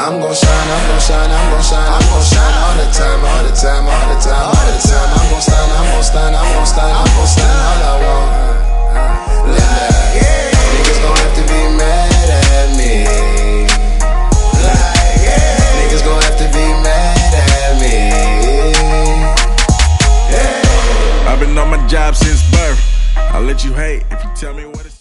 I'm gon' shine, I'm gon' shine, I'm gon' shine, I'm gon' shine all the time, all the time, all the time, all the time. I'm gon' shine, I'm gon' shine, I'm gon' shine, I'm gon' shine all I want. Niggas gon' have to be mad at me. Niggas gon' have to be mad at me. I've been on my job since birth. I'll let you hate if you tell me what it's